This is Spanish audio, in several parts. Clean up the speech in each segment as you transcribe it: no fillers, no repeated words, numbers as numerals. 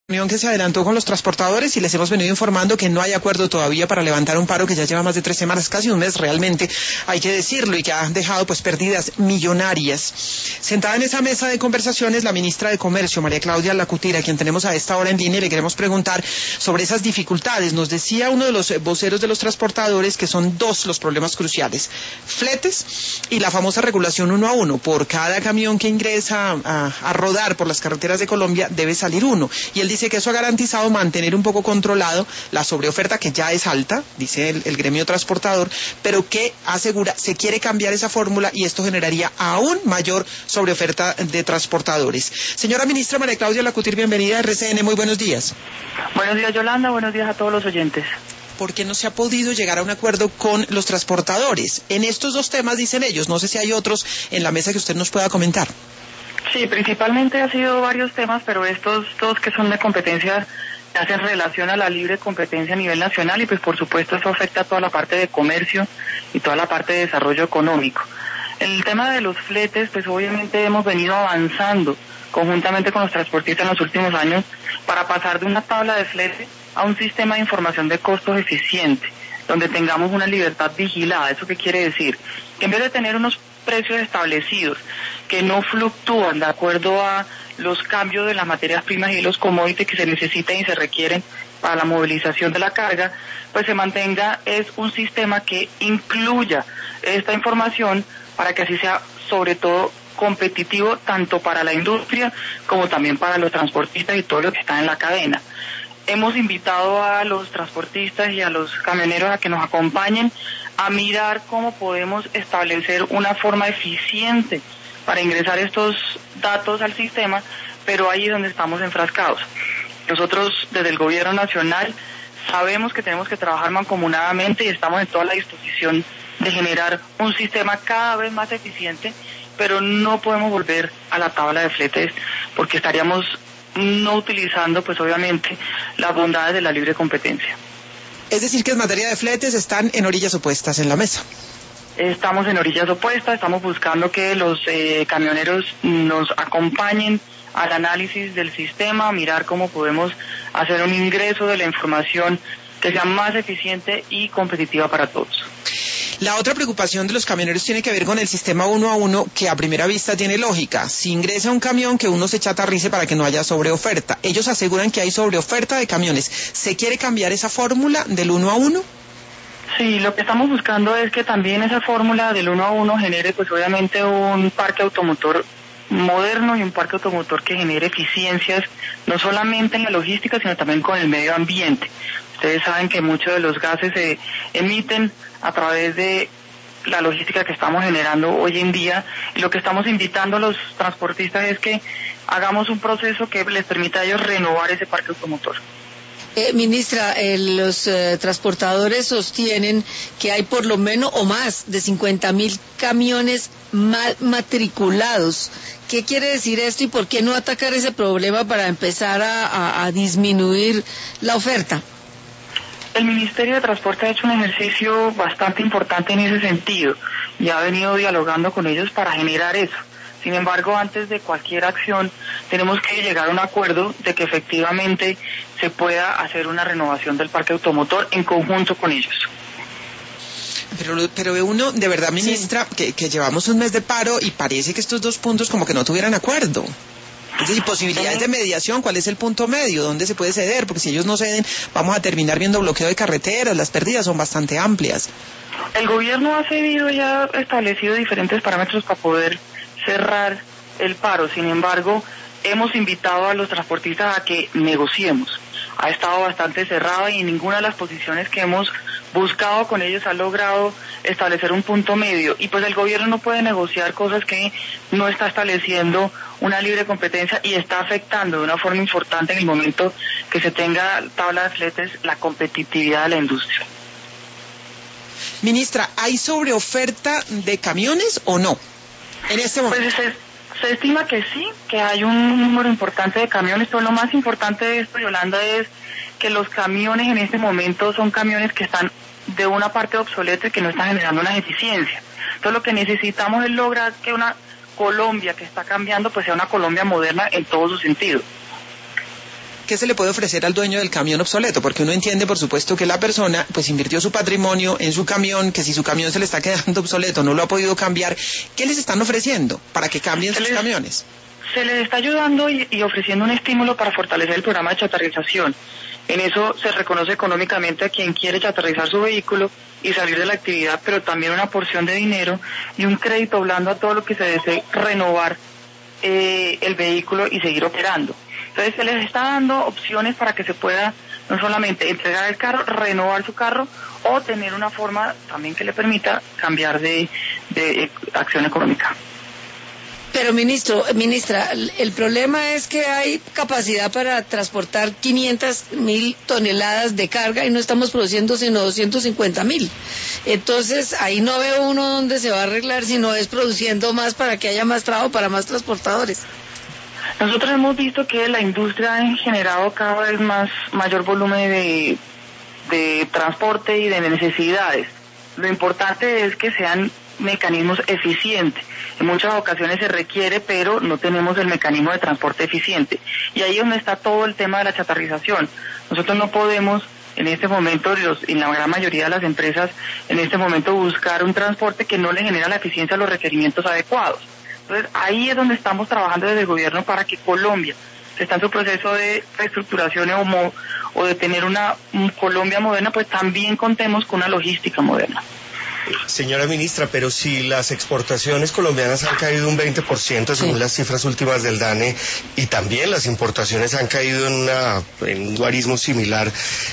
Reunión que se adelantó con los transportadores y les hemos venido informando que no hay acuerdo todavía para levantar un paro que ya lleva más de 3 semanas, casi un mes realmente, hay que decirlo, y que ha dejado pérdidas millonarias. Sentada en esa mesa de conversaciones, la ministra de Comercio, María Claudia Lacutira, quien tenemos a esta hora en línea, y le queremos preguntar sobre esas dificultades. Nos decía uno de los voceros de los transportadores que son dos los problemas cruciales: fletes y la famosa regulación 1 a 1. Por cada camión que ingresa a rodar por las carreteras de Colombia debe salir uno. Y él dice que eso ha garantizado mantener un poco controlado la sobreoferta, que ya es alta, dice el gremio transportador, pero que asegura se quiere cambiar esa fórmula y esto generaría aún mayor sobreoferta de transportadores. Señora ministra María Claudia Lacutira, bienvenida a RCN, muy buenos días. Buenos días, Yolanda, buenos días a todos los oyentes. ¿Por qué no se ha podido llegar a un acuerdo con los transportadores en estos dos temas, dicen ellos? No sé si hay otros en la mesa que usted nos pueda comentar. Sí, principalmente ha sido varios temas, pero estos dos que son de competencia hacen relación a la libre competencia a nivel nacional y pues por supuesto eso afecta a toda la parte de comercio y toda la parte de desarrollo económico. El tema de los fletes, pues obviamente hemos venido avanzando conjuntamente con los transportistas en los últimos años para pasar de una tabla de flete a un sistema de información de costos eficiente, donde tengamos una libertad vigilada. ¿Eso qué quiere decir? Que en vez de tener unos precios establecidos que no fluctúan de acuerdo a los cambios de las materias primas y los commodities que se necesitan y se requieren para la movilización de la carga, pues se mantenga un sistema que incluya esta información para que así sea sobre todo competitivo tanto para la industria como también para los transportistas y todo lo que está en la cadena. Hemos invitado a los transportistas y a los camioneros a que nos acompañen a mirar cómo podemos establecer una forma eficiente para ingresar estos datos al sistema, pero ahí es donde estamos enfrascados. Nosotros desde el gobierno nacional sabemos que tenemos que trabajar mancomunadamente y estamos en toda la disposición de generar un sistema cada vez más eficiente, pero no podemos volver a la tabla de fletes porque estaríamos no utilizando pues obviamente las bondades de la libre competencia. Es decir, que en materia de fletes están en orillas opuestas en la mesa. Estamos en orillas opuestas, estamos buscando que los camioneros nos acompañen al análisis del sistema, mirar cómo podemos hacer un ingreso de la información que sea más eficiente y competitiva para todos. La otra preocupación de los camioneros tiene que ver con el sistema 1 a 1, que a primera vista tiene lógica. Si ingresa un camión, que uno se chatarrice para que no haya sobreoferta. Ellos aseguran que hay sobreoferta de camiones. ¿Se quiere cambiar esa fórmula del 1 a 1? Sí, lo que estamos buscando es que también esa fórmula del 1 a 1 genere pues obviamente un parque automotor moderno y un parque automotor que genere eficiencias no solamente en la logística sino también con el medio ambiente. Ustedes saben que muchos de los gases se emiten a través de la logística que estamos generando hoy en día, y lo que estamos invitando a los transportistas es que hagamos un proceso que les permita a ellos renovar ese parque automotor. Ministra, los transportadores sostienen que hay por lo menos o más de 50.000 camiones mal matriculados. ¿Qué quiere decir esto y por qué no atacar ese problema para empezar a disminuir la oferta? El Ministerio de Transporte ha hecho un ejercicio bastante importante en ese sentido y ha venido dialogando con ellos para generar eso. Sin embargo, antes de cualquier acción, tenemos que llegar a un acuerdo de que efectivamente se pueda hacer una renovación del parque automotor en conjunto con ellos. Pero uno, de verdad, ministra, sí, que llevamos un mes de paro y parece que estos dos puntos como que no tuvieran acuerdo. Es decir, posibilidades de mediación, ¿cuál es el punto medio? ¿Dónde se puede ceder? Porque si ellos no ceden, vamos a terminar viendo bloqueo de carreteras, las pérdidas son bastante amplias. El gobierno ha cedido y ha establecido diferentes parámetros para poder cerrar el paro. Sin embargo, hemos invitado a los transportistas a que negociemos. Ha estado bastante cerrada y en ninguna de las posiciones que hemos buscado con ellos ha logrado establecer un punto medio. Y pues el gobierno no puede negociar cosas que no está estableciendo una libre competencia y está afectando de una forma importante en el momento que se tenga tabla de fletes la competitividad de la industria. Ministra, ¿hay sobreoferta de camiones o no en este momento? Pues se estima que sí, que hay un número importante de camiones, pero lo más importante de esto, Yolanda, es que los camiones en este momento son camiones que están de una parte obsoleta y que no están generando una eficiencia. Entonces lo que necesitamos es lograr que una Colombia que está cambiando pues sea una Colombia moderna en todo su sentido. ¿qué se le puede ofrecer al dueño del camión obsoleto? Porque uno entiende, por supuesto, que la persona pues invirtió su patrimonio en su camión, que si su camión se le está quedando obsoleto, no lo ha podido cambiar. ¿Qué les están ofreciendo para que cambien sus camiones? Se les está ayudando y ofreciendo un estímulo para fortalecer el programa de chatarrización. En eso se reconoce económicamente a quien quiere chatarrizar su vehículo y salir de la actividad, pero también una porción de dinero y un crédito blando a todo lo que se desee renovar el vehículo y seguir operando. Entonces se les está dando opciones para que se pueda no solamente entregar el carro, renovar su carro o tener una forma también que le permita cambiar de acción económica. Pero ministra, el problema es que hay capacidad para transportar 500.000 toneladas de carga y no estamos produciendo sino 250.000. Entonces ahí no veo uno dónde se va a arreglar, sino es produciendo más para que haya más trabajo para más transportadores. Nosotros hemos visto que la industria ha generado cada vez mayor volumen de transporte y de necesidades. Lo importante es que sean mecanismos eficientes. En muchas ocasiones se requiere, pero no tenemos el mecanismo de transporte eficiente. Y ahí es donde está todo el tema de la chatarrización. Nosotros no podemos, en este momento, en la gran mayoría de las empresas, en este momento buscar un transporte que no le genera la eficiencia a los requerimientos adecuados. Entonces, ahí es donde estamos trabajando desde el gobierno para que Colombia, que está en su proceso de reestructuración o de tener una Colombia moderna, pues también contemos con una logística moderna. Señora ministra, pero si las exportaciones colombianas han caído un 20% según las cifras últimas del DANE y también las importaciones han caído en un guarismo similar,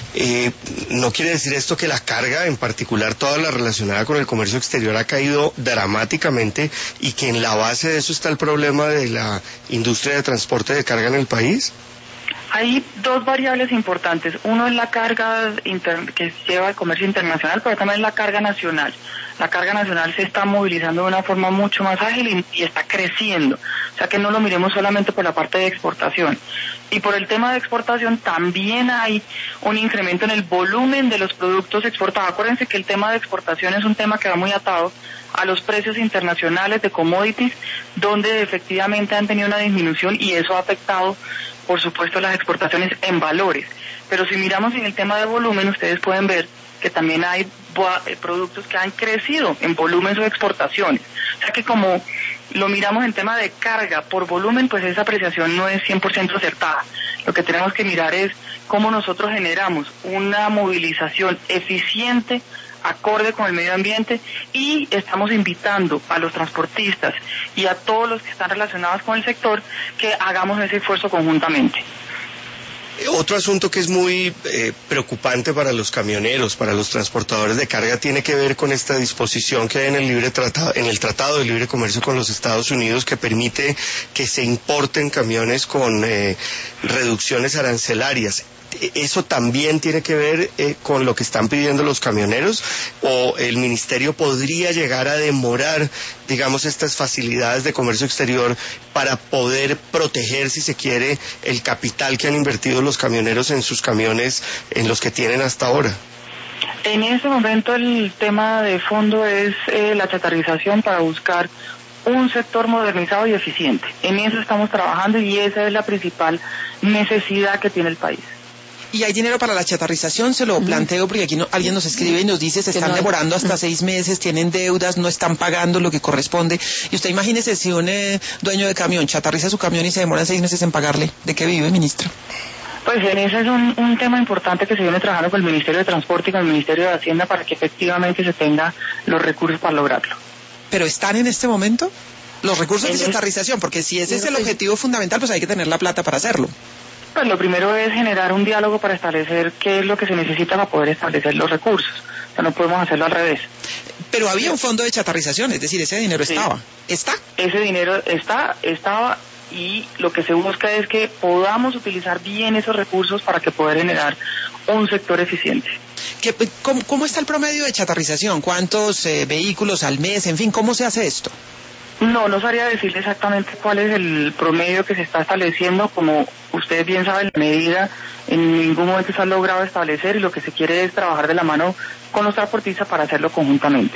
¿no quiere decir esto que la carga, en particular toda la relacionada con el comercio exterior, ha caído dramáticamente y que en la base de eso está el problema de la industria de transporte de carga en el país? Hay dos variables importantes. Uno es la carga que lleva el comercio internacional, pero también la carga nacional. La carga nacional se está movilizando de una forma mucho más ágil y está creciendo. O sea que no lo miremos solamente por la parte de exportación. Y por el tema de exportación también hay un incremento en el volumen de los productos exportados. Acuérdense que el tema de exportación es un tema que va muy atado a los precios internacionales de commodities, donde efectivamente han tenido una disminución y eso ha afectado, por supuesto, las exportaciones en valores. Pero si miramos en el tema de volumen, ustedes pueden ver que también hay productos que han crecido en volumen o exportaciones. O sea que como lo miramos en tema de carga por volumen, pues esa apreciación no es 100% acertada. Lo que tenemos que mirar es cómo nosotros generamos una movilización eficiente, acorde con el medio ambiente, y estamos invitando a los transportistas y a todos los que están relacionados con el sector que hagamos ese esfuerzo conjuntamente. Otro asunto que es muy preocupante para los camioneros, para los transportadores de carga, tiene que ver con esta disposición que hay en el Tratado de Libre Comercio con los Estados Unidos, que permite que se importen camiones con reducciones arancelarias. ¿Eso también tiene que ver con lo que están pidiendo los camioneros? ¿O el ministerio podría llegar a demorar, digamos, estas facilidades de comercio exterior para poder proteger, si se quiere, el capital que han invertido los camioneros en sus camiones, en los que tienen hasta ahora? En este momento el tema de fondo es la chatarrización para buscar un sector modernizado y eficiente. En eso estamos trabajando y esa es la principal necesidad que tiene el país. ¿Y hay dinero para la chatarrización? Se lo planteo porque aquí alguien nos escribe y nos dice se están demorando hasta 6 meses, tienen deudas, no están pagando lo que corresponde. Y usted imagínese si un dueño de camión chatarriza su camión y se demoran 6 meses en pagarle. ¿De qué vive, ministra? Pues en ese es un tema importante que se viene trabajando con el Ministerio de Transporte y con el Ministerio de Hacienda para que efectivamente se tenga los recursos para lograrlo. ¿Pero están en este momento los recursos de chatarrización? Porque si ese es el objetivo fundamental, pues hay que tener la plata para hacerlo. Pues lo primero es generar un diálogo para establecer qué es lo que se necesita para poder establecer los recursos. O sea, no podemos hacerlo al revés. Pero había un fondo de chatarrización, es decir, ese dinero estaba. ¿Está? Ese dinero estaba, y lo que se busca es que podamos utilizar bien esos recursos para que poder generar un sector eficiente. ¿Cómo está el promedio de chatarrización? ¿Cuántos vehículos al mes? En fin, ¿cómo se hace esto? No sabría decirle exactamente cuál es el promedio que se está estableciendo. Como ustedes bien saben, la medida en ningún momento se ha logrado establecer y lo que se quiere es trabajar de la mano con los transportistas para hacerlo conjuntamente.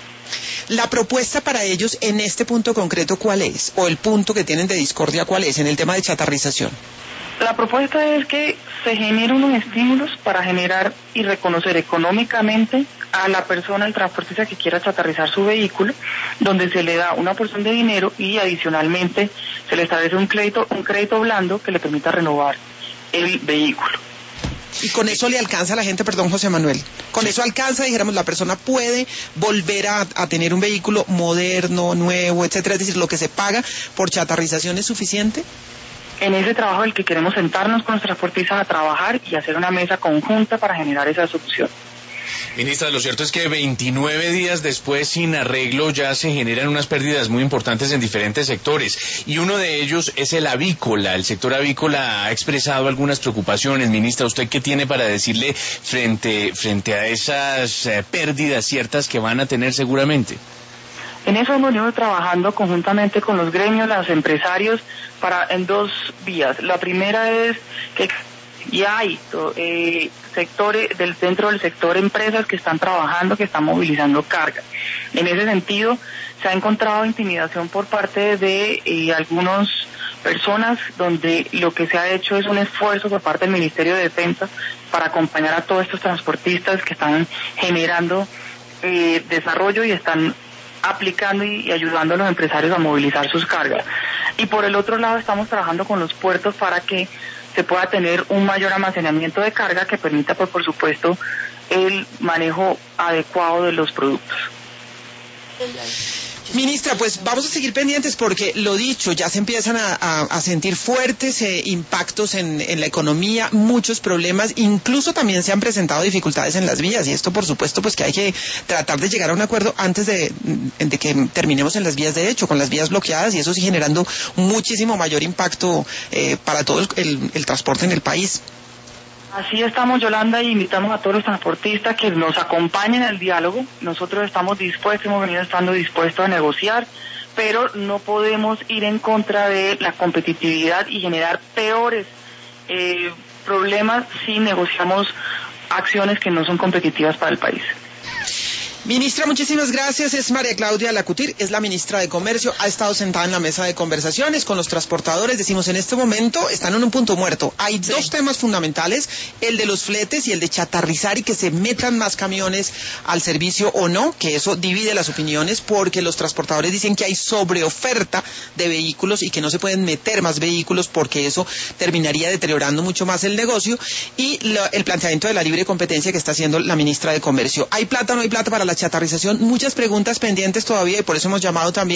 La propuesta para ellos en este punto concreto, ¿cuál es? ¿O el punto que tienen de discordia, cuál es en el tema de chatarrización? La propuesta es que se generen unos estímulos para generar y reconocer económicamente a la persona, el transportista que quiera chatarrizar su vehículo, donde se le da una porción de dinero y adicionalmente se le establece un crédito blando que le permita renovar el vehículo. Y con eso le alcanza a la gente, perdón, José Manuel, con eso alcanza, dijéramos, la persona puede volver a tener un vehículo moderno, nuevo, etcétera, es decir, lo que se paga por chatarrización es suficiente. En ese trabajo el que queremos sentarnos con los transportistas a trabajar y hacer una mesa conjunta para generar esa solución. Ministra, lo cierto es que 29 días después, sin arreglo, ya se generan unas pérdidas muy importantes en diferentes sectores. Y uno de ellos es el avícola. El sector avícola ha expresado algunas preocupaciones. Ministra, ¿usted qué tiene para decirle frente a esas pérdidas ciertas que van a tener seguramente? En eso hemos venido trabajando conjuntamente con los gremios, los empresarios, en dos vías. La primera es que ya hay sectores dentro del sector empresas que están trabajando, que están movilizando carga. En ese sentido, se ha encontrado intimidación por parte de algunas personas, donde lo que se ha hecho es un esfuerzo por parte del Ministerio de Defensa para acompañar a todos estos transportistas que están generando desarrollo y están aplicando y ayudando a los empresarios a movilizar sus cargas. Y por el otro lado estamos trabajando con los puertos para que se pueda tener un mayor almacenamiento de carga que permita, pues, por supuesto, el manejo adecuado de los productos. Ministra, pues vamos a seguir pendientes porque, lo dicho, ya se empiezan a sentir fuertes impactos en la economía, muchos problemas, incluso también se han presentado dificultades en las vías, y esto por supuesto pues que hay que tratar de llegar a un acuerdo antes de que terminemos en las vías de hecho, con las vías bloqueadas, y eso sí generando muchísimo mayor impacto para todo el transporte en el país. Así estamos, Yolanda, y invitamos a todos los transportistas que nos acompañen al diálogo. Nosotros estamos dispuestos, hemos venido estando dispuestos a negociar, pero no podemos ir en contra de la competitividad y generar peores problemas si negociamos acciones que no son competitivas para el país. Ministra, muchísimas gracias. Es María Claudia Lacutir, es la ministra de Comercio, ha estado sentada en la mesa de conversaciones con los transportadores. Decimos, en este momento están en un punto muerto. Hay dos temas fundamentales, el de los fletes y el de chatarrizar y que se metan más camiones al servicio o no, que eso divide las opiniones porque los transportadores dicen que hay sobreoferta de vehículos y que no se pueden meter más vehículos porque eso terminaría deteriorando mucho más el negocio, y el planteamiento de la libre competencia que está haciendo la ministra de Comercio. ¿Hay plata o no hay plata para la chatarrización? Muchas preguntas pendientes todavía y por eso hemos llamado también